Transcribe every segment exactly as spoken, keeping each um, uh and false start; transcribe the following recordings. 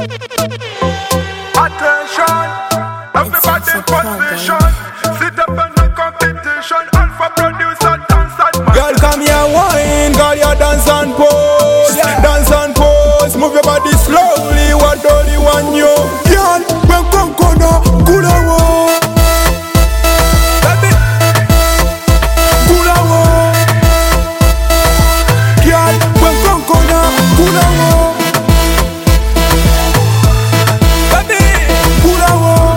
Attention, everybody in position. Sit up in the competition. Alpha producer, dance and man. Girl, come here, wine. Girl, you dance and pose. Yeah. Dance and pose. Move your body slowly. What do you want you? Girl, when come corner, good away. Baby, good away. Girl, when come corner, good away. Baby, good away.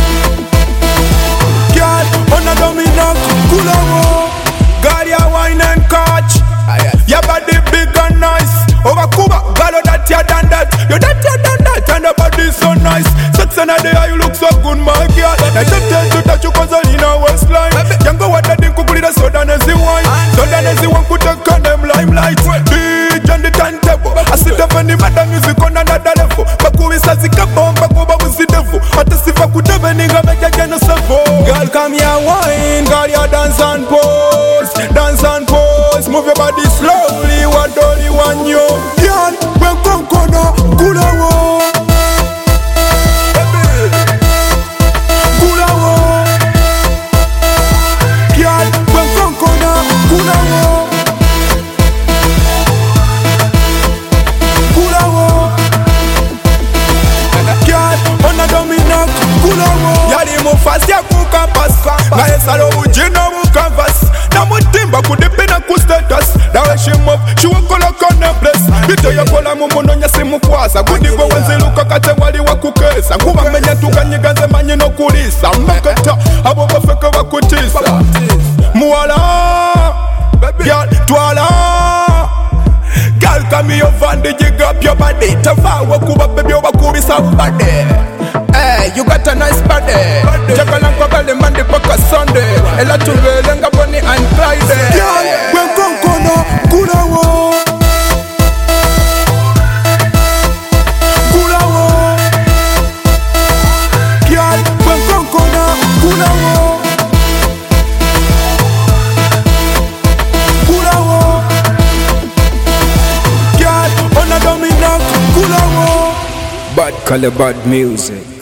Girl, on a dominant, good away. Girl, you wine and catch. Your body big and nice. Over Cuba, girl, you that you done that. You that you done that, and your body so nice. Sex and a day, you look so good, my girl. I just tell you that you cause in a waistline. Young go what that thing could put it so done as the wine. So done as the one could take on them limelight. Big on the turntable. I sit up and the mad music on another level. Baku is a sick bomb, Baku was the devil. At the sifa could have a nigga make a gen of girl, come here, wine. Girl, you dance and pose. Dance and pose. Move your body slowly. What do you want you? Girl, when come corner, good away. Good away. Girl, when come corner, good away. Good away. Girl, on a dominant, good away. Yali mo fast ya kuka pass. Na esalo ujino mu canvas. Na mutimba kudipina ku status. Da way she move, she won't call up on the place. Bito ya kola mumuno nyasi mukwasa. Gudigo wenziluka kate wali wakukesa. Kuba menya tukanyiganze manyi no kulisa. Mbeketa, abo bafeke wakutisa. Muala, girl, twala. Girl, come here, van, dig up your body. Tafawa kuba baby, wakubi somebody. Hey, you got a nice body. Jakalanko bali Monday paka Sunday. Ela tuwe lenga Bonnie and Clyde. Girl, when come corner, good away. Good away. Girl, when come corner, good away. Good away. Girl, on a dominant, good away. Bad color, bad music.